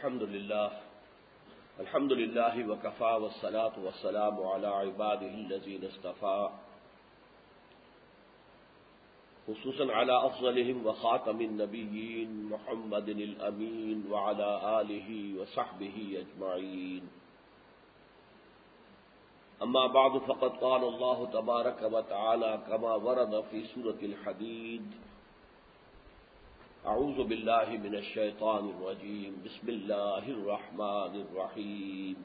الحمد لله وكفى والصلاة والسلام على عباده الذين اصطفى خصوصا على أفضلهم وخاتم النبيين محمد الأمين وعلى آله وصحبه أجمعين. أما بعد فقد قال الله تبارك وتعالى كما ورد في سورة الحديد: أعوذ بالله من الشيطان الرجيم بسم الله الرحمن الرحيم.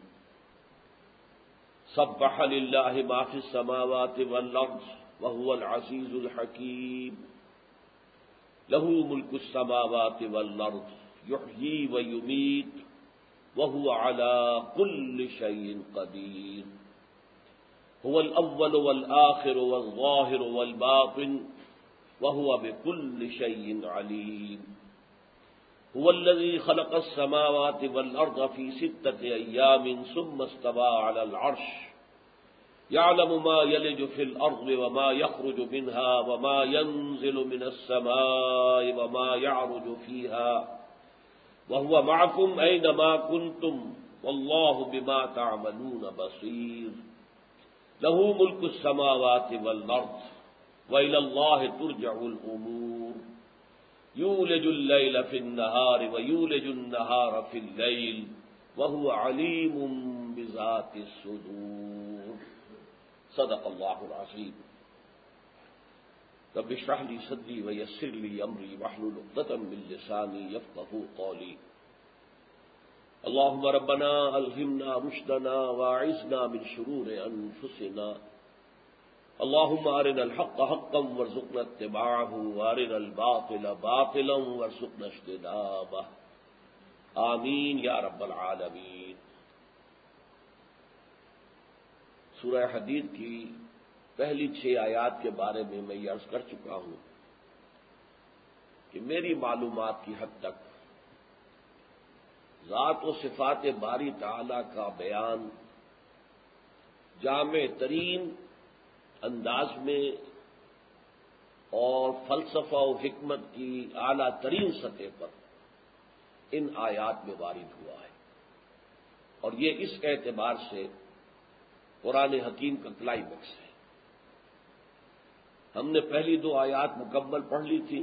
سبح لله ما في السماوات والأرض وهو العزيز الحكيم. له ملك السماوات والأرض يحيي ويميت وهو على كل شيء قدير. هو الأول والآخر والظاهر والباطن وهو بكل شيء عليم. هو الذي خلق السماوات والأرض في 6 أيام ثم استوى على العرش يعلم ما يلج في الأرض وما يخرج منها وما ينزل من السماء وما يعرج فيها وهو معكم أينما كنتم والله بما تعملون بصير. له ملك السماوات والأرض وإلى الله ترجع الأمور. يولج الليل في النهار ويولج النهار في الليل وهو عليم بذات الصدور. صدق الله العظيم. رب اشرح لي صدري ويسر لي أمري واحلل عقدة من لساني يفقهوا قولي. اللهم ربنا ألهمنا رشدنا واعذنا من شرور أنفسنا. اللهم أرنا الحق حقا وارزقنا اتباعه وأرنا الباطل باطلا وارزقنا اجتنابه. آمین یا رب العالمین. سورہ حدید کی پہلی 6 آیات کے بارے میں یہ عرض کر چکا ہوں کہ میری معلومات کی حد تک ذات و صفات باری تعالی کا بیان جامع ترین انداز میں اور فلسفہ و حکمت کی اعلیٰ ترین سطح پر ان آیات میں وارد ہوا ہے، اور یہ اس اعتبار سے قرآن حکیم کا کلائمیکس ہے. ہم نے پہلی 2 آیات مکمل پڑھ لی تھی.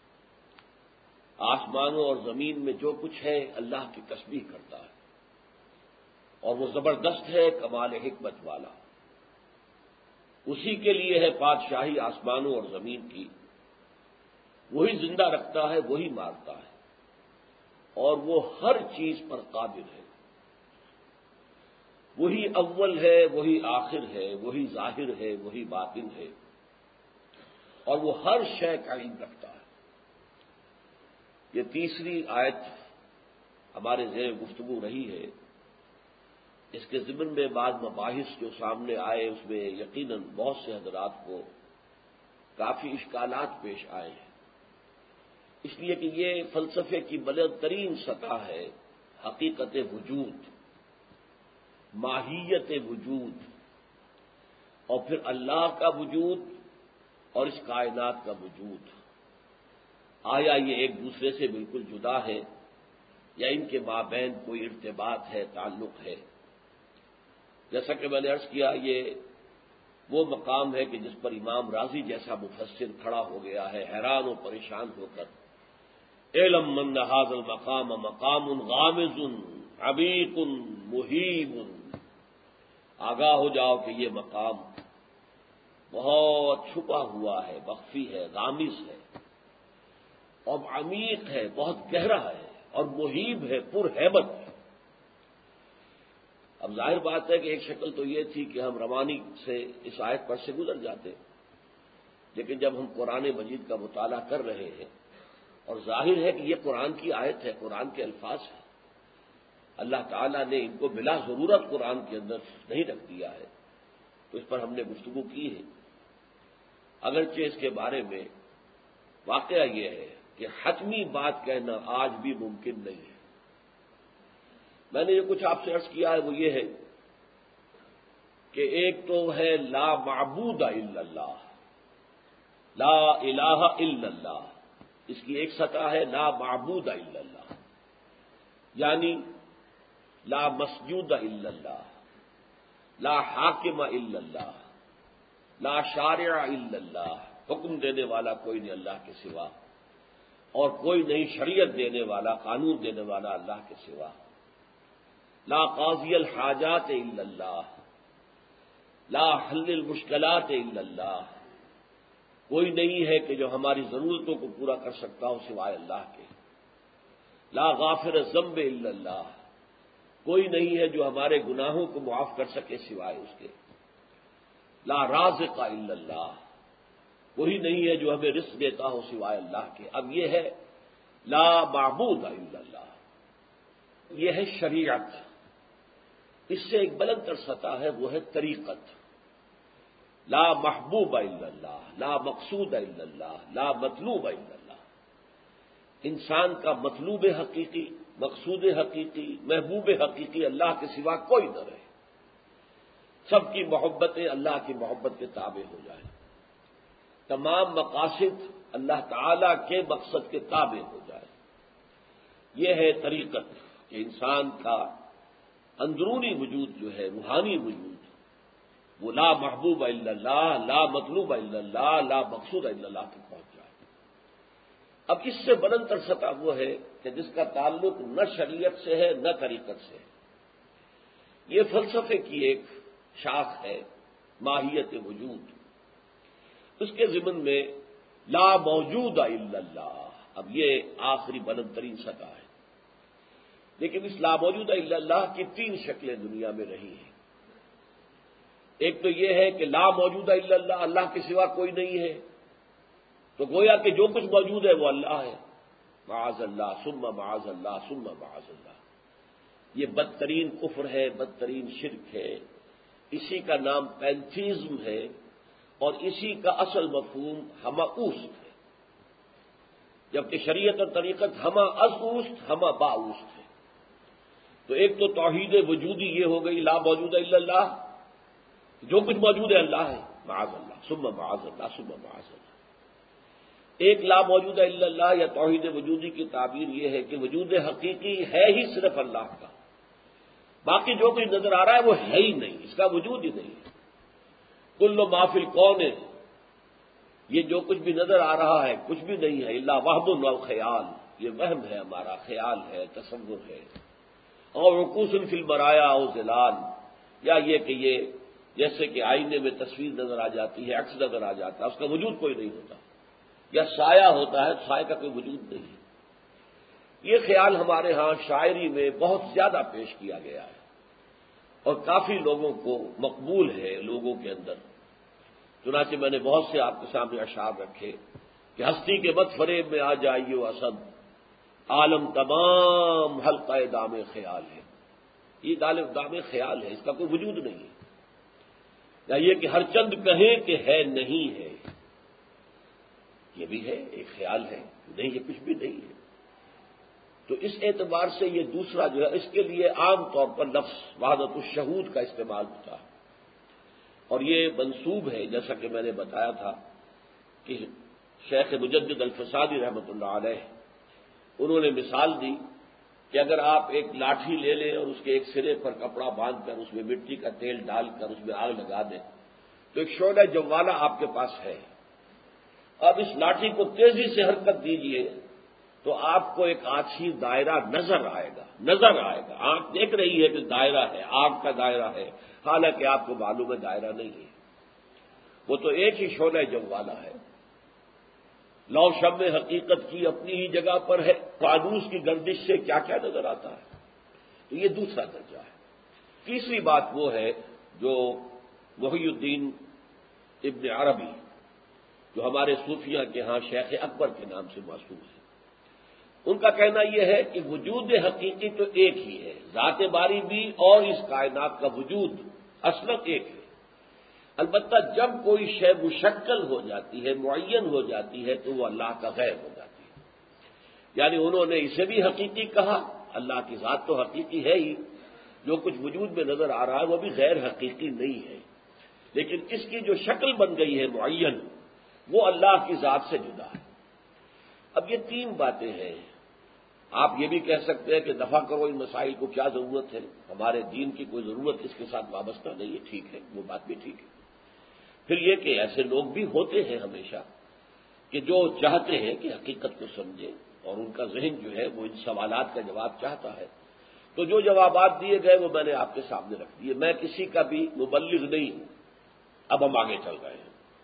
آسمانوں اور زمین میں جو کچھ ہے اللہ کی تسبیح کرتا ہے، اور وہ زبردست ہے، کمال حکمت والا. اسی کے لیے ہے بادشاہی آسمانوں اور زمین کی. وہی زندہ رکھتا ہے، وہی مارتا ہے، اور وہ ہر چیز پر قادر ہے. وہی اول ہے، وہی آخر ہے، وہی ظاہر ہے، وہی باطن ہے، اور وہ ہر شے کا علم رکھتا ہے. یہ تیسری آیت ہمارے زیر گفتگو رہی ہے. اس کے ضمن میں بعض مباحث جو سامنے آئے اس میں یقیناً بہت سے حضرات کو کافی اشکالات پیش آئے ہیں، اس لیے کہ یہ فلسفے کی بلند ترین سطح ہے. حقیقت وجود، ماہیت وجود، اور پھر اللہ کا وجود اور اس کائنات کا وجود. آیا یہ ایک دوسرے سے بالکل جدا ہے یا ان کے مابین کوئی ارتباط ہے، تعلق ہے؟ جیسا کہ میں نے عرض کیا، یہ وہ مقام ہے کہ جس پر امام راضی جیسا مفسر کھڑا ہو گیا ہے حیران و پریشان ہو کر. اعلم من ھذا المقام مقام غامض عمیق مہیب. آگاہ ہو جاؤ کہ یہ مقام بہت چھپا ہوا ہے، مخفی ہے، غامض ہے، اور عمیق ہے، بہت گہرا ہے، اور مہیب ہے، پر ہیبت ہے. اب ظاہر بات ہے کہ ایک شکل تو یہ تھی کہ ہم روانی سے اس آیت پر سے گزر جاتے، لیکن جب ہم قرآن مجید کا مطالعہ کر رہے ہیں اور ظاہر ہے کہ یہ قرآن کی آیت ہے، قرآن کے الفاظ ہیں، اللہ تعالیٰ نے ان کو بلا ضرورت قرآن کے اندر نہیں رکھ دیا ہے، تو اس پر ہم نے گفتگو کی ہے. اگرچہ اس کے بارے میں واقعہ یہ ہے کہ حتمی بات کہنا آج بھی ممکن نہیں ہے. میں نے جو کچھ آپ سے عرض کیا ہے وہ یہ ہے کہ ایک تو ہے لا معبود الا اللہ، لا الہ الا اللہ. اس کی ایک سطح ہے لا معبود الا اللہ، یعنی لا مسجود الا اللہ، لا حاکم الا اللہ، لا شارع الا اللہ، حکم دینے والا کوئی نہیں اللہ کے سوا، اور کوئی نہیں شریعت دینے والا، قانون دینے والا اللہ کے سوا، لا قاضی الحاجات الا اللہ، لا حل المشکلات الا اللہ، کوئی نہیں ہے کہ جو ہماری ضرورتوں کو پورا کر سکتا ہو سوائے اللہ کے، لا غافر الذنب الا اللہ، کوئی نہیں ہے جو ہمارے گناہوں کو معاف کر سکے سوائے اس کے، لا رازق الا اللہ، کوئی نہیں ہے جو ہمیں رزق دیتا ہو سوائے اللہ کے۔ اب یہ ہے لا معبود الا اللہ، یہ ہے شریعت۔ اس سے ایک بلند تر سطح ہے، وہ ہے طریقت۔ لا محبوب الا اللہ، لا مقصود الا اللہ، لا مطلوب الا اللہ۔ انسان کا مطلوب حقیقی، مقصود حقیقی، محبوب حقیقی اللہ کے سوا کوئی نہ رہے، سب کی محبتیں اللہ کی محبت کے تابع ہو جائیں، تمام مقاصد اللہ تعالی کے مقصد کے تابع ہو جائے۔ یہ ہے طریقت کہ انسان کا اندرونی وجود جو ہے، روحانی وجود، وہ لا محبوب الا اللہ، لا مطلوب الا اللہ، لا مقصود الا اللہ تک پہنچ جائے۔ اب اس سے بلند تر سطح وہ ہے کہ جس کا تعلق نہ شریعت سے ہے نہ طریقت سے ہے۔ یہ فلسفے کی ایک شاخ ہے، ماہیت وجود۔ اس کے ضمن میں لا موجود الا اللہ، اب یہ آخری بلند ترین سطح ہے۔ لیکن اس لا موجود الا اللہ کی تین شکلیں دنیا میں رہی ہیں۔ ایک تو یہ ہے کہ لا موجود الا اللہ، اللہ کے سوا کوئی نہیں ہے، تو گویا کہ جو کچھ موجود ہے وہ اللہ ہے، معاذ اللہ ثم معاذ اللہ ثم معاذ اللہ۔ یہ بدترین کفر ہے، بدترین شرک ہے، اسی کا نام پینتھیزم ہے، اور اسی کا اصل مفہوم ہمہ اوست ہے، جبکہ شریعت اور طریقت ہمہ از اوست، ہمہ با اوست ہے۔ تو ایک تو توحید وجودی یہ ہو گئی لا موجود الا اللہ، جو کچھ موجود ہے اللہ ہے، معاذ اللہ ثم معاذ اللہ ثم معاذ اللہ۔ ایک لا موجود الا اللہ یا توحید وجودی کی تعبیر یہ ہے کہ وجود حقیقی ہے ہی صرف اللہ کا، باقی جو کچھ نظر آ رہا ہے وہ ہے ہی نہیں، اس کا وجود ہی نہیں ہے۔ کل ما فی الکون، یہ جو کچھ بھی نظر آ رہا ہے کچھ بھی نہیں ہے، الا وہم و خیال، یہ وہم ہے، ہمارا خیال ہے، تصور ہے، اور رکوس فی البرایا او ظلال، یا یہ کہ یہ جیسے کہ آئینے میں تصویر نظر آ جاتی ہے، عکس نظر آ جاتا ہے، اس کا وجود کوئی نہیں ہوتا، یا سایہ ہوتا ہے، سایہ کا کوئی وجود نہیں ہے۔ یہ خیال ہمارے ہاں شاعری میں بہت زیادہ پیش کیا گیا ہے، اور کافی لوگوں کو مقبول ہے لوگوں کے اندر۔ چنانچہ میں نے بہت سے آپ کے سامنے اشعار رکھے کہ ہستی کے مت فریب میں آ جائیے اسد، عالم تمام حلقہ دام خیال ہے۔ یہ دام خیال ہے، اس کا کوئی وجود نہیں ہے۔ یا یہ کہ ہر چند کہیں کہ ہے نہیں ہے، یہ بھی ہے، ایک خیال ہے، نہیں یہ کچھ بھی نہیں ہے۔ تو اس اعتبار سے یہ دوسرا جو ہے، اس کے لیے عام طور پر لفظ وحدت الشہود کا استعمال ہوتا ہے، اور یہ منسوب ہے، جیسا کہ میں نے بتایا تھا کہ شیخ مجدد الفسادی رحمۃ اللہ علیہ، انہوں نے مثال دی کہ اگر آپ ایک لاٹھی لے لیں اور اس کے ایک سرے پر کپڑا باندھ کر اس میں مٹی کا تیل ڈال کر اس میں آگ لگا دیں تو ایک شعلہ جوالا آپ کے پاس ہے۔ اب اس لاٹھی کو تیزی سے حرکت دیجئے تو آپ کو ایک آچھی دائرہ نظر آئے گا، آنکھ دیکھ رہی ہے کہ دائرہ ہے، آگ کا دائرہ ہے، حالانکہ آپ کو معلوم ہے دائرہ نہیں ہے، وہ تو ایک ہی شعلہ جوالا ہے۔ لو شب حقیقت کی اپنی ہی جگہ پر ہے، فانوس کی گردش سے کیا کیا نظر آتا ہے۔ تو یہ دوسرا درجہ ہے۔ تیسری بات وہ ہے جو محی الدین ابن عربی، جو ہمارے صوفیہ کے ہاں شیخ اکبر کے نام سے موصوف ہے، ان کا کہنا یہ ہے کہ وجود حقیقی تو ایک ہی ہے، ذات باری بھی اور اس کائنات کا وجود اصلاً ایک ہے، البتہ جب کوئی شے مشکل ہو جاتی ہے، معین ہو جاتی ہے، تو وہ اللہ کا غیر ہو جاتی ہے۔ یعنی انہوں نے اسے بھی حقیقی کہا، اللہ کی ذات تو حقیقی ہے ہی، جو کچھ وجود میں نظر آ رہا ہے وہ بھی غیر حقیقی نہیں ہے، لیکن اس کی جو شکل بن گئی ہے معین، وہ اللہ کی ذات سے جدا ہے۔ اب یہ تین باتیں ہیں آپ یہ بھی کہہ سکتے ہیں کہ دفع کرو ان مسائل کو، کیا ضرورت ہے، ہمارے دین کی کوئی ضرورت اس کے ساتھ وابستہ نہیں ہے، ٹھیک ہے، وہ بات بھی ٹھیک ہے۔ پھر یہ کہ ایسے لوگ بھی ہوتے ہیں ہمیشہ کہ جو چاہتے ہیں کہ حقیقت کو سمجھیں، اور ان کا ذہن جو ہے وہ ان سوالات کا جواب چاہتا ہے، تو جو جوابات دیے گئے وہ میں نے آپ کے سامنے رکھ دیے۔ میں کسی کا بھی مبلغ نہیں ہوں۔ اب ہم آگے چل رہے ہیں۔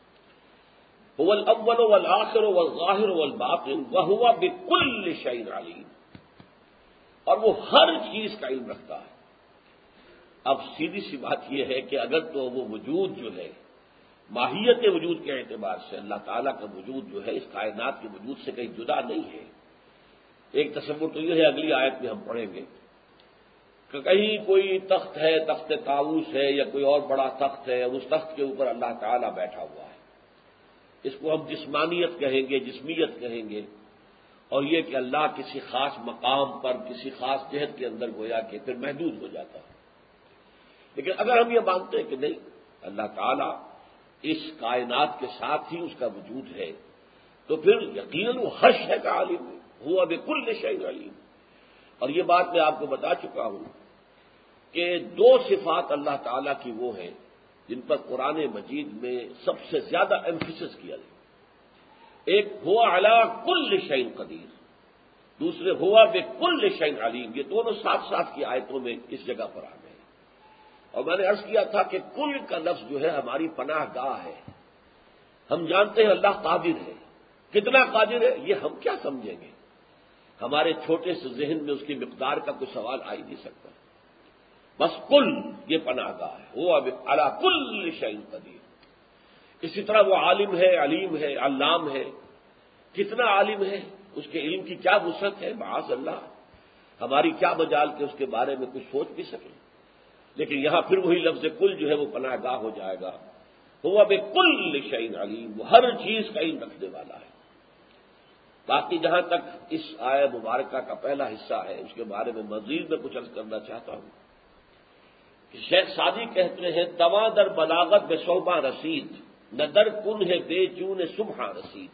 هو الاول والآخر والظاہر والباطن وهو بكل شيء علیم، اور وہ ہر چیز کا علم رکھتا ہے۔ اب سیدھی سی بات یہ ہے کہ اگر تو وہ وجود جو ہے ماہیت وجود کے اعتبار سے اللہ تعالیٰ کا وجود جو ہے اس کائنات کے وجود سے کہیں جدا نہیں ہے۔ ایک تصور تو یہ ہے، اگلی آیت میں ہم پڑھیں گے کہ کہیں کوئی تخت ہے، تخت طاؤس ہے یا کوئی اور بڑا تخت ہے، اس تخت کے اوپر اللہ تعالیٰ بیٹھا ہوا ہے۔ اس کو ہم جسمانیت کہیں گے، جسمیت کہیں گے، اور یہ کہ اللہ کسی خاص مقام پر کسی خاص جہت کے اندر گویا کہ پھر محدود ہو جاتا ہے۔ لیکن اگر ہم یہ مانتے ہیں کہ نہیں، اللہ تعالیٰ اس کائنات کے ساتھ ہی اس کا وجود ہے، تو پھر یقیناً وہ ہر شے کا عالم ہے، ہوا بکل شیء علیم۔ اور یہ بات میں آپ کو بتا چکا ہوں کہ دو صفات اللہ تعالیٰ کی وہ ہیں جن پر قرآن مجید میں سب سے زیادہ ایمفیسس کیا گیا۔ ایک ہوا علی کل شیء قدیر، دوسرے ہوا بکل شیء علیم۔ یہ دونوں ساتھ ساتھ کی آیتوں میں اس جگہ پر آ گئے۔ اور میں نے عرض کیا تھا کہ کل کا لفظ جو ہے ہماری پناہ گاہ ہے۔ ہم جانتے ہیں اللہ قادر ہے، کتنا قادر ہے یہ ہم کیا سمجھیں گے، ہمارے چھوٹے سے ذہن میں اس کی مقدار کا کوئی سوال آ ہی نہیں سکتا۔ بس کل یہ پناہ گاہ ہے، وہ اب علی کل شیء قدیر۔ اسی طرح وہ عالم ہے، علیم ہے، علام ہے۔ کتنا عالم ہے، اس کے علم کی کیا وسعت ہے، معاذ اللہ، ہماری کیا مجال کہ اس کے بارے میں کچھ سوچ بھی سکیں۔ لیکن یہاں پھر وہی لفظ کل جو ہے وہ پناہ گاہ ہو جائے گا۔ ہوا بکل شیء علیم، وہ ہر چیز کا علم رکھنے والا ہے۔ باقی جہاں تک اس آیہ مبارکہ کا پہلا حصہ ہے اس کے بارے میں مزید میں کچھ عرض کرنا چاہتا ہوں کہ شیخ سعدی کہتے ہیں دواں در بلاغت بے صحبہ رسید، نہ در کن ہے بے جون صبح رسید۔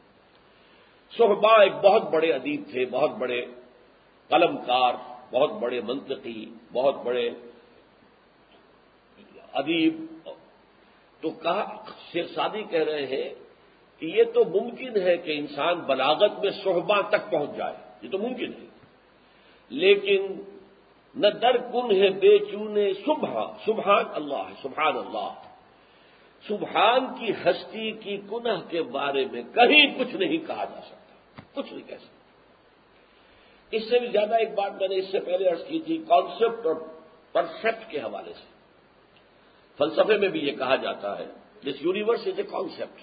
صحبہ ایک بہت بڑے ادیب تھے، بہت بڑے قلم کار، بہت بڑے منطقی، بہت بڑے ادیب۔ تو کہا شیخ سعدی کہہ رہے ہیں کہ یہ تو ممکن ہے کہ انسان بلاغت میں صحبہ تک پہنچ جائے، یہ تو ممکن ہے، لیکن نہ در کن ہے بے چونے صبح، سبحان اللہ، سبحان اللہ، سبحان کی ہستی کی کنہ کے بارے میں کہیں کچھ نہیں کہا جا سکتا، کچھ نہیں کہہ سکتا۔ اس سے بھی زیادہ ایک بات میں نے اس سے پہلے عرض کی تھی، کانسیپٹ اور پرسیپٹ کے حوالے سے فلسفے میں بھی یہ کہا جاتا ہے this universe is a concept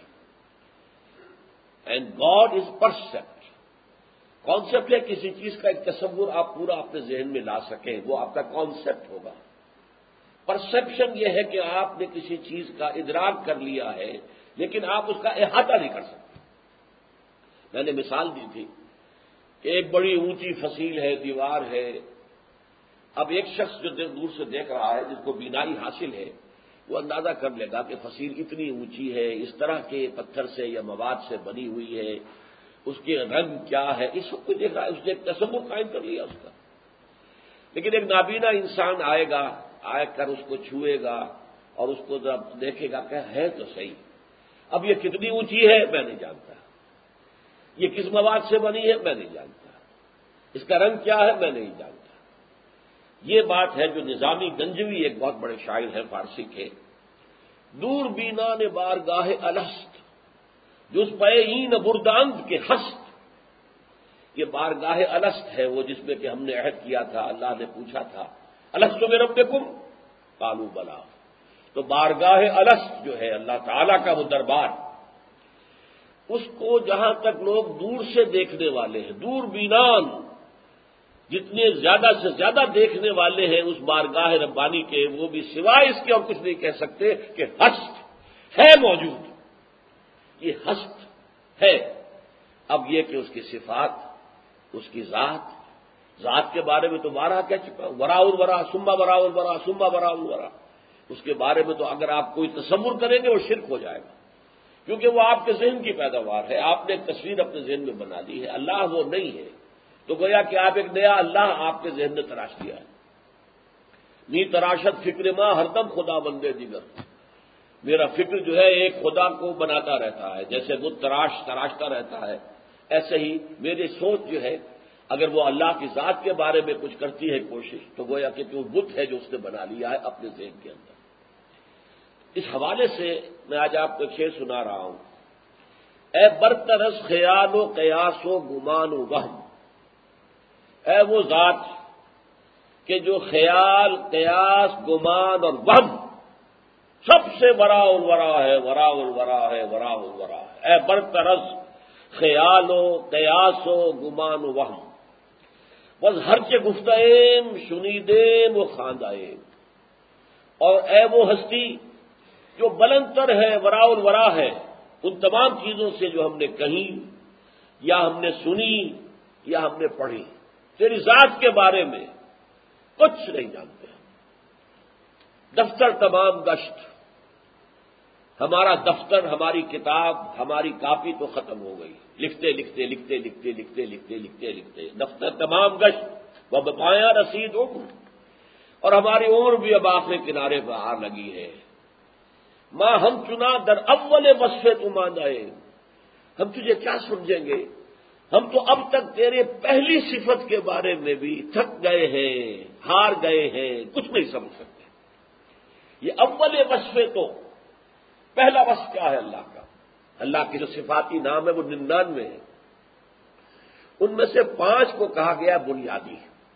and God is percept. Concept ہے کسی چیز کا ایک تصور آپ پورا اپنے ذہن میں لا سکیں، وہ آپ کا کانسیپٹ ہوگا۔ پرسیپشن یہ ہے کہ آپ نے کسی چیز کا ادراک کر لیا ہے لیکن آپ اس کا احاطہ نہیں کر سکتے۔ میں نے مثال دی تھی کہ ایک بڑی اونچی فصیل ہے، دیوار ہے، اب ایک شخص جو دور سے دیکھ رہا ہے، جس کو بینائی حاصل ہے، وہ اندازہ کر لے گا کہ فصیل اتنی اونچی ہے، اس طرح کے پتھر سے یا مواد سے بنی ہوئی ہے، اس کے رنگ کیا ہے، اس سب کو دیکھ رہا ہے، اس نے ایک تصور قائم کر لیا اس کا۔ لیکن ایک نابینا انسان آئے گا، آ کر اس کو چھوئے گا اور اس کو جب دیکھے گا کہ ہے تو صحیح، اب یہ کتنی اونچی ہے میں نہیں جانتا، یہ کس مواد سے بنی ہے میں نہیں جانتا، اس کا رنگ کیا ہے میں نہیں جانتا۔ یہ بات ہے جو نظامی گنجوی ایک بہت بڑے شاعر ہیں فارسی کے، دور بینا نے بارگاہ الست جز پے این برداند کے ہست۔ یہ بارگاہ الست ہے وہ جس میں کہ ہم نے عہد کیا تھا، اللہ نے پوچھا تھا الست بربکم قالوا بلی۔ تو بارگاہ الست جو ہے اللہ تعالیٰ کا وہ دربار، اس کو جہاں تک لوگ دور سے دیکھنے والے ہیں، دور بینان جتنے زیادہ سے زیادہ دیکھنے والے ہیں اس بارگاہ ربانی کے، وہ بھی سوائے اس کے اور کچھ نہیں کہہ سکتے کہ ہست ہے موجود، یہ ہست ہے۔ اب یہ کہ اس کی صفات، اس کی ذات کے بارے میں تو بارہ کہہ چکا ہوں، وراء الورا ثم وراء الورا ثم وراء الورا، اس کے بارے میں تو اگر آپ کوئی تصور کریں گے وہ شرک ہو جائے گا، کیونکہ وہ آپ کے ذہن کی پیداوار ہے، آپ نے ایک تصویر اپنے ذہن میں بنا لی ہے۔ اللہ وہ نہیں ہے تو گویا کہ آپ ایک نیا اللہ آپ کے ذہن میں تراش دیا ہے. نی تراشت فکر ماں ہر دم خدا بندے دیگر. میرا فکر جو ہے ایک خدا کو بناتا رہتا ہے، جیسے وہ تراشتا رہتا ہے، ایسے ہی میری سوچ جو ہے اگر وہ اللہ کی ذات کے بارے میں کچھ کرتی ہے کوشش، تو گویا کہ وہ بت ہے جو اس نے بنا لیا ہے اپنے ذہن کے اندر. اس حوالے سے میں آج آپ کو شعر سنا رہا ہوں. اے برترس خیال و قیاس و گمان و وہم، اے وہ ذات کہ جو خیال، قیاس، گمان اور وہم سب سے وراء الورا ہے، وراء الورا ہے، وراء الورا ہے. اے برترس خیال و قیاس و گمان و وہم، بس ہر کے گفتیم شنیدیم و خواندائیم. اور اے وہ ہستی جو بلند تر ہے، وراء الورا ہے، ان تمام چیزوں سے جو ہم نے کہیں یا ہم نے سنی یا ہم نے پڑھی. تیری ذات کے بارے میں کچھ نہیں جانتے. دفتر تمام گشت، ہمارا دفتر، ہماری کتاب، ہماری کاپی تو ختم ہو گئی. لکھتے لکھتے لکھتے لکھتے لکھتے لکھتے لکھتے لکھتے دفتر تمام گشت وہ بپایا رسید عمر، اور ہماری عمر بھی اب آخر کنارے پر آ لگی ہے. ماں ہم چنا در اول وصف تمادائے، ہم تجھے کیا سمجھیں گے، ہم تو اب تک تیرے پہلی صفت کے بارے میں بھی تھک گئے ہیں، ہار گئے ہیں، کچھ نہیں سمجھ سکتے. یہ اول وصف تو پہلا وصف کیا ہے اللہ کا؟ اللہ کے جو صفاتی نام ہے وہ 99 ہیں. ان میں سے 5 کو کہا گیا بنیادی،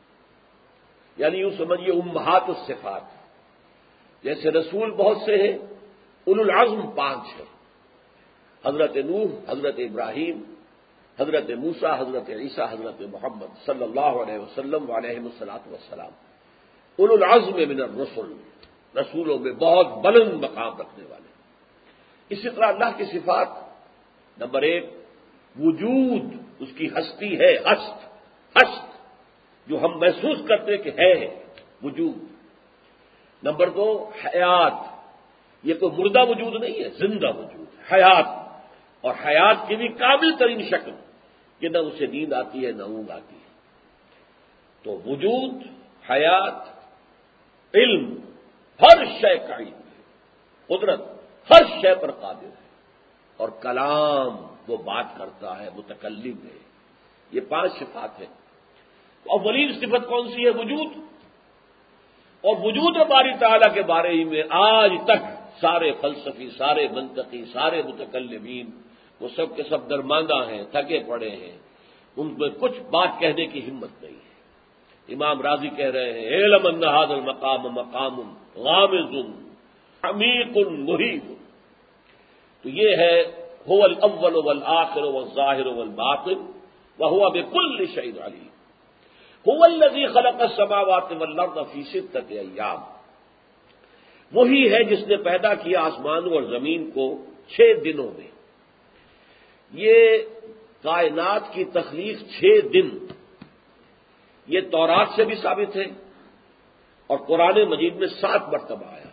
یعنی یوں سمجھیے امہات الصفات. جیسے رسول بہت سے ہیں، اولو العزم 5 ہیں. حضرت نوح، حضرت ابراہیم، حضرت موسیٰ، حضرت عیسیٰ، حضرت محمد صلی اللہ علیہ وسلم علیہ الصلاۃ والسلام. اولو العزم من الرسل، رسولوں میں بہت بلند مقام رکھنے والے. اسی طرح اللہ کی صفات، نمبر 1 وجود، اس کی ہستی ہے، ہست جو ہم محسوس کرتے کہ ہے وجود. نمبر 2 حیات، یہ کوئی مردہ وجود نہیں ہے، زندہ وجود، حیات. اور حیات کی بھی کامل ترین شکل کہ نہ اسے نیند آتی ہے نہ اونگ آتی ہے. تو وجود، حیات، علم، ہر شے کا علم ہے، قدرت ہر شے پر قادر ہے، اور کلام، وہ بات کرتا ہے، متکلم ہے. یہ 5 صفات ہیں. اولین صفت کون سی ہے؟ وجود. اور وجود باری تعالیٰ کے بارے ہی میں آج تک سارے فلسفی، سارے منطقی، سارے متکلمین وہ سب کے سب درماندہ ہیں، تھکے پڑے ہیں. ان میں کچھ بات کہنے کی ہمت نہیں ہے. امام راضی کہہ رہے ہیں علم ان ھذا المقام مقام غامض عمیق محیط. تو یہ ہے هو الاول والآخر والظاہر والباطن وهو بكل شيء علیم. هو الذی خلق السماوات والارض فی 6 ایام، وہی ہے جس نے پیدا کیا آسمانوں اور زمین کو 6 دنوں میں. یہ کائنات کی تخلیق 6 دن، یہ تورات سے بھی ثابت ہے اور قرآن مجید میں 7 مرتبہ آیا.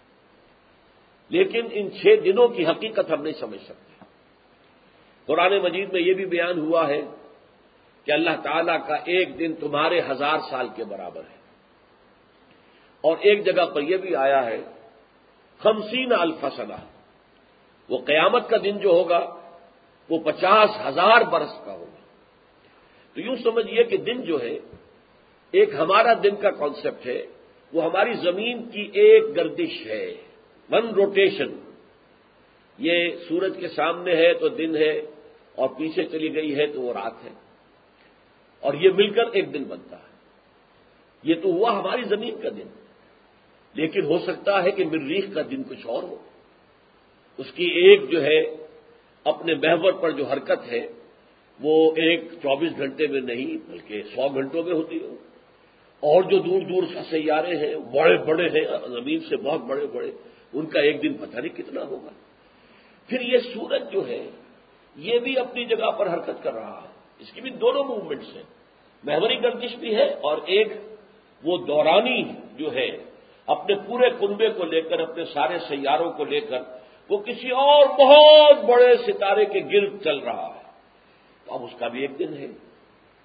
لیکن ان 6 دنوں کی حقیقت ہم نہیں سمجھ سکتے. قرآن مجید میں یہ بھی بیان ہوا ہے کہ اللہ تعالیٰ کا ایک دن تمہارے 1000 سال کے برابر ہے. اور ایک جگہ پر یہ بھی آیا ہے 50,000 سنہ، وہ قیامت کا دن جو ہوگا وہ 50,000 برس کا ہوگا. تو یوں سمجھیے کہ دن جو ہے ایک ہمارا دن کا کانسیپٹ ہے، وہ ہماری زمین کی ایک گردش ہے، 1 روٹیشن. یہ سورج کے سامنے ہے تو دن ہے، اور پیچھے چلی گئی ہے تو وہ رات ہے، اور یہ مل کر ایک دن بنتا ہے. یہ تو ہوا ہماری زمین کا دن. لیکن ہو سکتا ہے کہ مریخ کا دن کچھ اور ہو، اس کی ایک جو ہے اپنے محور پر جو حرکت ہے وہ ایک 24 گھنٹے میں نہیں بلکہ 100 گھنٹوں میں ہوتی ہو. اور جو دور دور سے سیارے ہیں بڑے بڑے ہیں، زمین سے بہت بڑے بڑے، ان کا ایک دن پتہ نہیں کتنا ہوگا. پھر یہ سورج جو ہے یہ بھی اپنی جگہ پر حرکت کر رہا ہے، اس کی بھی دونوں موومنٹس ہیں، محوری گردش بھی ہے اور ایک وہ دورانی جو ہے اپنے پورے کنبے کو لے کر، اپنے سارے سیاروں کو لے کر وہ کسی اور بہت بڑے ستارے کے گرد چل رہا ہے. تو اب اس کا بھی ایک دن ہے.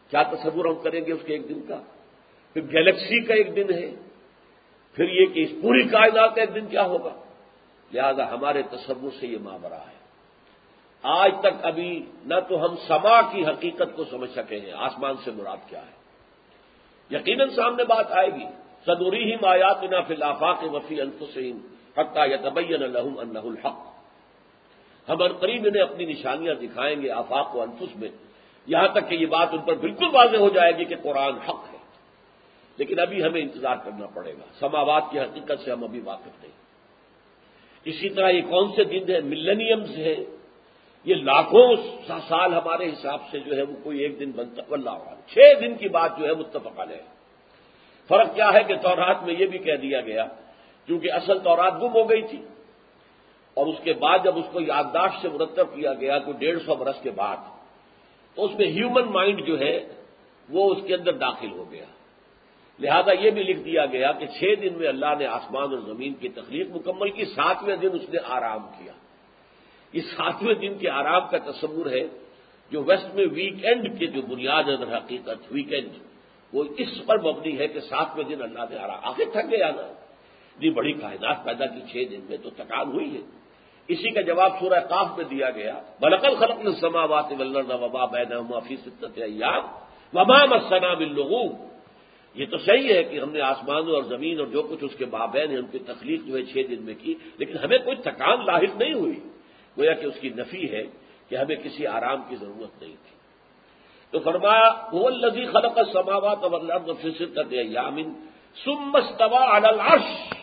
کیا تصور ہم کریں گے اس کے ایک دن کا؟ پھر گیلیکسی کا ایک دن ہے، پھر یہ کہ اس پوری کائنات کا ایک دن کیا ہوگا؟ لہذا ہمارے تصور سے یہ ماورا ہے۔ آج تک ابھی نہ تو ہم سما کی حقیقت کو سمجھ سکے ہیں، آسمان سے مراد کیا ہے۔ یقیناً سامنے بات آئے گی، سنریہم آیاتنا فی الآفاق وفی انفسہم حتی یتبین لہم انہ الحق۔ ہم عنقریب انہیں اپنی نشانیاں دکھائیں گے آفاق و انفس میں، یہاں تک کہ یہ بات ان پر بالکل واضح ہو جائے گی کہ قرآن حق ہے۔ لیکن ابھی ہمیں انتظار کرنا پڑے گا، سماوات کی حقیقت سے ہم ابھی واقف نہیں۔ اسی طرح یہ کون سے دن ہیں؟ ملینیمز ہیں، یہ لاکھوں سال ہمارے حساب سے جو ہے وہ کوئی ایک دن بنتا، واللہ اعلم۔ 6 دن کی بات جو ہے متفق علیہ ہے۔ فرق کیا ہے کہ تورات میں یہ بھی کہہ دیا گیا، کیونکہ اصل تورات گم ہو گئی تھی، اور اس کے بعد جب اس کو یادداشت سے مرتب کیا گیا کوئی 150 برس کے بعد، تو اس میں ہیومن مائنڈ جو ہے وہ اس کے اندر داخل ہو گیا، لہذا یہ بھی لکھ دیا گیا کہ 6 دن میں اللہ نے آسمان اور زمین کی تخلیق مکمل کی، 7ویں دن اس نے آرام کیا۔ اس 7ویں دن کے آرام کا تصور ہے جو ویسٹ میں ویک اینڈ کے جو بنیاد ہے، در حقیقت ویک اینڈ وہ اس پر مبنی ہے کہ 7ویں دن اللہ نے آرام، آخر تھک گیا نا، اتنی بڑی کائنات پیدا کی 6 دن میں تو تھکان ہوئی ہے۔ اسی کا جواب سورہ قاف میں دیا گیا، وَلَقَدْ خَلَقْنَا السَّمَاوَاتِ وَالْأَرْضَ وَمَا بَيْنَهُمَا فِي 6 أَيَّامٍ وَمَا مَسَّنَا مِن لُغُوبٍ۔ یہ تو صحیح ہے کہ ہم نے آسمانوں اور زمین اور جو کچھ اس کے مابین ہے ان کی تخلیق جو ہے 6 دن میں کی، لیکن ہمیں کوئی تھکان لاحق نہیں ہوئی، گویا کہ اس کی نفی ہے کہ ہمیں کسی آرام کی ضرورت نہیں تھی۔ تو فرمایا هُوَ الَّذِي خَلَقَ السَّمَاوَاتَ وَالْأَرْضَ فِي 6 أَيَّامٍ ثُمَّ اسْتَوَىٰ عَلَى الْعَرْشِ،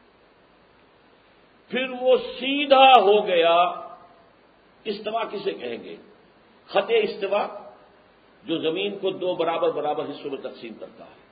پھر وہ سیدھا ہو گیا۔ استوا کسے کہیں گے؟ خط استوا جو زمین کو 2 برابر برابر حصوں میں تقسیم کرتا ہے۔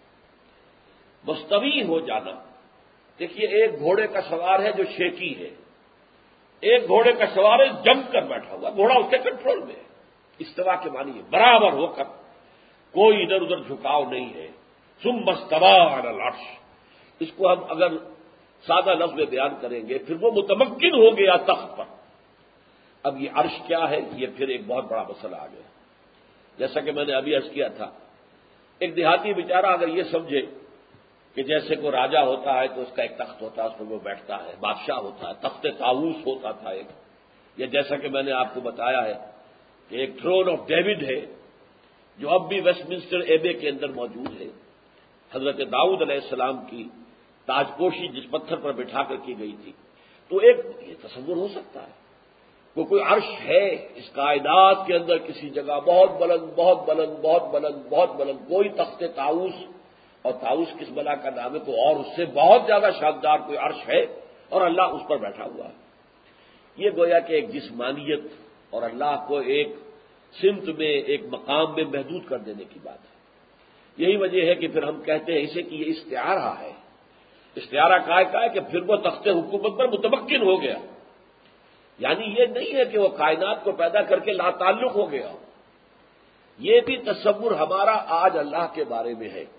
مستوی ہو جانا، دیکھیے ایک گھوڑے کا سوار ہے جو شیکی ہے، ایک گھوڑے کا سوار ہے جم کر بیٹھا ہوا، گھوڑا اس کے کنٹرول میں ہے۔ استوا کے معنی ہے برابر ہو کر، کوئی ادھر ادھر جھکاؤ نہیں ہے۔ ثم استوى على العرش، اس کو ہم اگر سادہ لفظ میں بیان کریں گے پھر وہ متمکن ہو گیا تخت پر۔ اب یہ عرش کیا ہے، یہ پھر ایک بہت بڑا مسئلہ آ گیا۔ جیسا کہ میں نے ابھی عرض کیا تھا، ایک دیہاتی بیچارہ اگر یہ سمجھے کہ جیسے کوئی راجہ ہوتا ہے تو اس کا ایک تخت ہوتا ہے، اس پر وہ بیٹھتا ہے، بادشاہ ہوتا ہے، تخت طاؤس ہوتا تھا ایک، یا جیسا کہ میں نے آپ کو بتایا ہے کہ ایک تھرون آف ڈیوڈ ہے جو اب بھی ویسٹ منسٹر ایبے کے اندر موجود ہے، حضرت داؤد علیہ السلام کی تاج پوشی جس پتھر پر بٹھا کر کی گئی تھی۔ تو ایک یہ تصور ہو سکتا ہے وہ کوئی عرش ہے اس کائنات کے اندر کسی جگہ بہت بلند بہت بلند بہت بلند بہت بلند، کوئی تخت طاؤس، اور طاؤس کس بلا کا نام ہے، کوئی اور اس سے بہت زیادہ شاندار کوئی عرش ہے اور اللہ اس پر بیٹھا ہوا ہے۔ یہ گویا کہ ایک جسمانیت اور اللہ کو ایک سمت میں ایک مقام میں محدود کر دینے کی بات ہے۔ یہی وجہ ہے کہ پھر ہم کہتے ہیں اسے کہ یہ استعارہ ہے۔ استعارہ کا ہے کہ پھر وہ تخت حکومت پر متمکن ہو گیا، یعنی یہ نہیں ہے کہ وہ کائنات کو پیدا کر کے لا تعلق ہو گیا۔ یہ بھی تصور ہمارا آج اللہ کے بارے میں ہے۔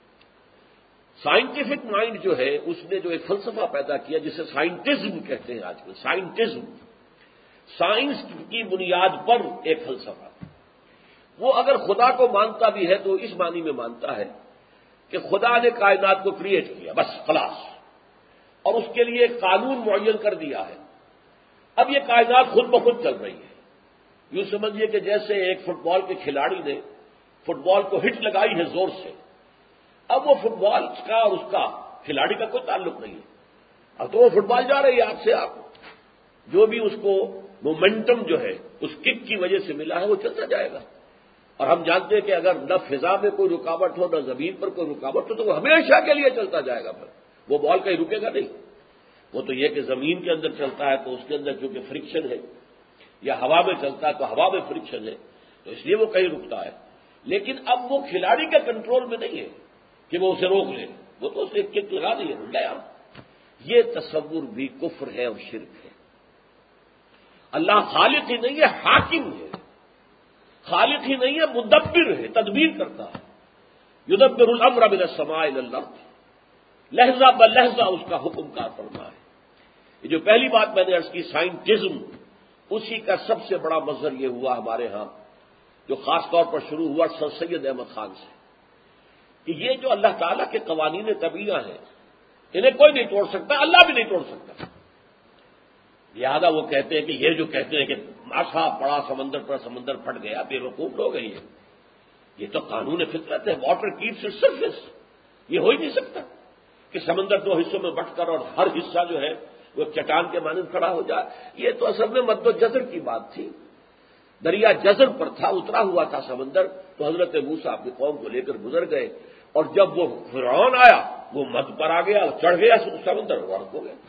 سائنٹیفک مائنڈ جو ہے اس نے جو ایک فلسفہ پیدا کیا جسے سائنٹزم کہتے ہیں آج کل، سائنٹزم، سائنس کی بنیاد پر ایک فلسفہ، وہ اگر خدا کو مانتا بھی ہے تو اس معنی میں مانتا ہے کہ خدا نے کائنات کو کریٹ کیا بس خلاص، اور اس کے لیے ایک قانون معین کر دیا ہے، اب یہ کائنات خود بخود چل رہی ہے۔ یوں سمجھیے کہ جیسے ایک فٹ بال کے کھلاڑی نے فٹ بال کو ہٹ لگائی ہے زور سے، اب وہ فٹ بال کا اور اس کا کھلاڑی کا کوئی تعلق نہیں ہے، اب تو وہ فٹ بال جا رہی ہے آپ سے، آپ جو بھی اس کو مومنٹم جو ہے اس کک کی وجہ سے ملا ہے وہ چلتا جائے گا۔ اور ہم جانتے ہیں کہ اگر نہ فضا میں کوئی رکاوٹ ہو نہ زمین پر کوئی رکاوٹ ہو تو وہ ہمیشہ کے لیے چلتا جائے گا، پھر وہ بال کہیں رکے گا نہیں۔ وہ تو یہ کہ زمین کے اندر چلتا ہے تو اس کے اندر چونکہ فرکشن ہے، یا ہوا میں چلتا ہے تو ہوا میں فرکشن ہے، تو اس لیے وہ کہیں رکتا ہے، لیکن اب وہ کھلاڑی کے کنٹرول میں نہیں ہے کہ وہ اسے روک لے، وہ تو اسے کک لگا دیے گیا۔ یہ تصور بھی کفر ہے اور شرک ہے۔ اللہ خالق ہی نہیں ہے، حاکم ہے، خالق ہی نہیں ہے، مدبر ہے، تدبیر کرتا ہے۔ یدبر الامر من السماء الى الارض، لہجہ بلہجہ اس کا حکم کار فرما ہے۔ یہ جو پہلی بات میں نے عرض کی سائنٹزم، اسی کا سب سے بڑا مظہر یہ ہوا ہمارے ہاں جو خاص طور پر شروع ہوا سر سید احمد خان سے، کہ یہ جو اللہ تعالیٰ کے قوانین طبیعہ ہیں انہیں کوئی نہیں توڑ سکتا، اللہ بھی نہیں توڑ سکتا۔ لہذا وہ کہتے ہیں کہ یہ جو کہتے ہیں کہ ماسا پڑا سمندر پر سمندر پھٹ گیا، بے وقوف لوگ ہیں یہ تو قانون فطرت ہے، واٹر کیپس اٹس سرفیس، یہ ہو ہی نہیں سکتا کہ سمندر دو حصوں میں بٹ کر اور ہر حصہ جو ہے وہ چٹان کے مانند کھڑا ہو جائے۔ یہ تو اصل میں مد و جزر کی بات تھی، دریا جزر پر تھا، اترا ہوا تھا سمندر، تو حضرت موسیٰ اپنی قوم کو لے کر گزر گئے، اور جب وہ فرعون آیا وہ مد پر آ گیا، چڑھ گیا سمندر، غرق ہو گیا۔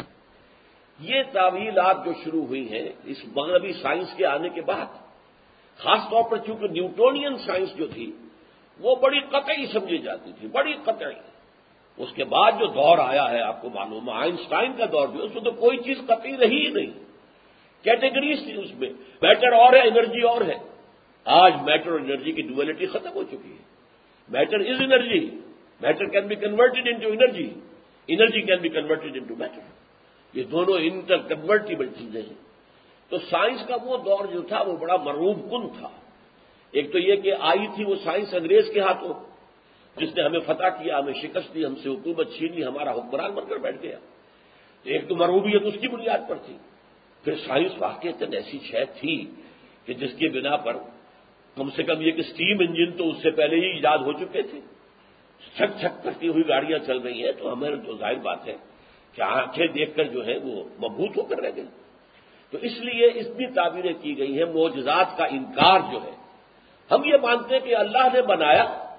یہ تعویلات جو شروع ہوئی ہیں اس مغربی سائنس کے آنے کے بعد، خاص طور پر چونکہ نیوٹونین سائنس جو تھی وہ بڑی قطعی سمجھی جاتی تھی، بڑی قطعی۔ اس کے بعد جو دور آیا ہے آپ کو معلوم ہے، آئنسٹائن کا دور جو ہے اس میں تو کوئی چیز قطعی رہی ہی نہیں، کیٹیگریز تھی اس میں، میٹر اور ہے انرجی اور ہے۔ آج میٹر اور انرجی کی ڈویلٹی ختم ہو چکی ہے، matter is energy, matter can be converted into energy, energy can be converted into matter, یہ دونوں انٹر کنورٹیبل چیزیں ہیں۔ تو سائنس کا وہ دور جو تھا وہ بڑا مرعوب کن تھا۔ ایک تو یہ کہ آئی تھی وہ سائنس انگریز کے ہاتھوں، جس نے ہمیں فتح کیا، ہمیں شکست دی، ہم سے حکومت چھین لی، ہمارا حکمران بن کر بیٹھ گیا۔ ایک تو مرعوبیت اس کی بنیاد پر تھی، پھر سائنس واقعتاً ایسی شے تھی کہ جس کی بنا پر کم سے کم یہ کہ اسٹیم انجن تو اس سے پہلے ہی ایجاد ہو چکے تھے، چھک چھک کرتی ہوئی گاڑیاں چل رہی ہیں، تو ہمیں تو ظاہر بات ہے کہ آنکھیں دیکھ کر جو ہے وہ مبہوت ہو کر رہ گئی۔ تو اس لیے اتنی تعبیریں کی گئی ہیں، معجزات کا انکار جو ہے، ہم یہ مانتے ہیں کہ اللہ نے بنایا،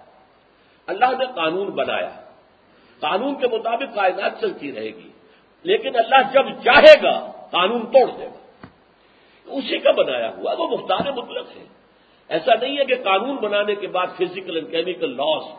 اللہ نے قانون بنایا، قانون کے مطابق کائنات چلتی رہے گی، لیکن اللہ جب چاہے گا قانون توڑ دے گا، اسی کا بنایا ہوا وہ مختار مطلق ہے۔ ایسا نہیں ہے کہ قانون بنانے کے بعد physical and chemical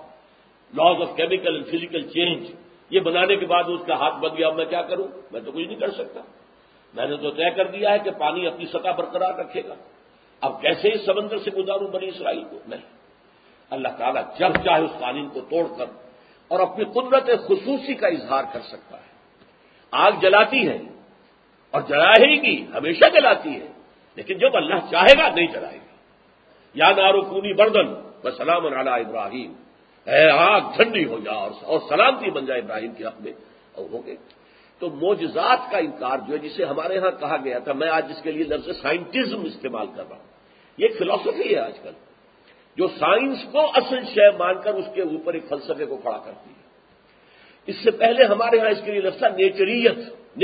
laws of chemical and physical change, یہ بنانے کے بعد اس کا ہاتھ بن گیا، اب میں کیا کروں، میں تو کچھ نہیں کر سکتا، میں نے تو طے کر دیا ہے کہ پانی اپنی سطح برقرار رکھے گا، اب کیسے اس سمندر سے گزاروں بنی اسرائیل کو؟ نہیں، اللہ تعالیٰ جب چاہے اس قانون کو توڑ کر اور اپنی قدرت خصوصی کا اظہار کر سکتا ہے۔ آگ جلاتی ہے اور جلائے گی، ہمیشہ جلاتی ہے، لیکن جب اللہ چاہے گا نہیں جلائے گی۔ یا نارو کونی بردن وسلام علی ابراہیم، اے آگ ٹھنڈی ہو جا اور سلامتی بن جائے ابراہیم کے حق میں، اور ہو گئے۔ تو معجزات کا انکار جو ہے، جسے ہمارے ہاں کہا گیا تھا، میں آج جس کے لیے لفظ سائنٹزم استعمال کر رہا ہوں، یہ ایک فلسفی ہے آج کل، جو سائنس کو اصل شے مان کر اس کے اوپر ایک فلسفے کو کھڑا کرتی ہے۔ اس سے پہلے ہمارے ہاں اس کے لیے لفظ تھا نیچریت،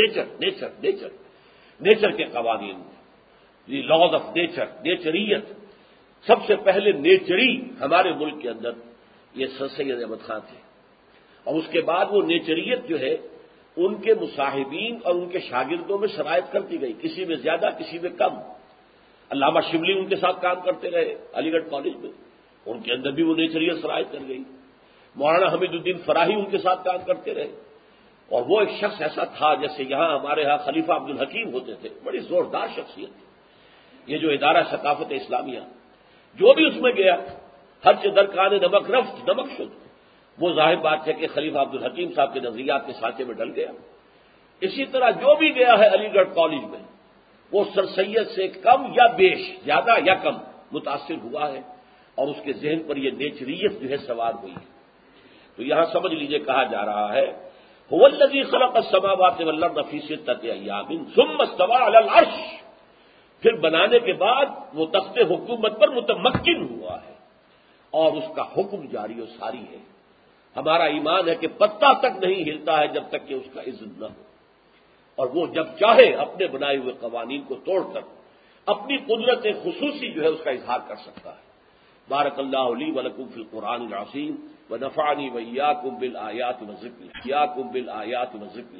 نیچر کے قوانین، دی لاز آف نیچر، نیچریت۔ سب سے پہلے نیچری ہمارے ملک کے اندر یہ سر سید احمد خان تھے، اور اس کے بعد وہ نیچریت جو ہے ان کے مصاحبین اور ان کے شاگردوں میں شرائط کرتی گئی، کسی میں زیادہ کسی میں کم۔ علامہ شبلی ان کے ساتھ کام کرتے رہے علی گڑھ کالج میں، ان کے اندر بھی وہ نیچریت شرائط کر گئی۔ مولانا حمید الدین فراہی ان کے ساتھ کام کرتے رہے، اور وہ ایک شخص ایسا تھا جیسے یہاں ہمارے ہاں خلیفہ عبد الحکیم ہوتے تھے، بڑی زوردار شخصیت تھی۔ یہ جو ادارہ ثقافت اسلامیہ جو بھی اس میں گیا، ہر چدر کان نمک رفت نمک شد، وہ ظاہر بات ہے کہ خلیفہ عبد الحکیم صاحب کے نظریات کے سانچے میں ڈل گیا۔ اسی طرح جو بھی گیا ہے علی گڑھ کالج میں، وہ سر سید سے کم یا بیش، زیادہ یا کم متاثر ہوا ہے، اور اس کے ذہن پر یہ نیچریت جو ہے سوار ہوئی ہے۔ تو یہاں سمجھ لیجئے کہا جا رہا ہے هو الذی خلق السماوات والارض فی ستۃ ایام ثم استوى علی العرش، پھر بنانے کے بعد وہ تخت حکومت پر متمکن ہوا ہے اور اس کا حکم جاری و ساری ہے۔ ہمارا ایمان ہے کہ پتہ تک نہیں ہلتا ہے جب تک کہ اس کا اذن نہ ہو، اور وہ جب چاہے اپنے بنائے ہوئے قوانین کو توڑ کر اپنی قدرت خصوصی جو ہے اس کا اظہار کر سکتا ہے۔ بارک اللہ لی ولکم فی القرآن العظیم ونفعنی وإیاکم بالآیات والذکر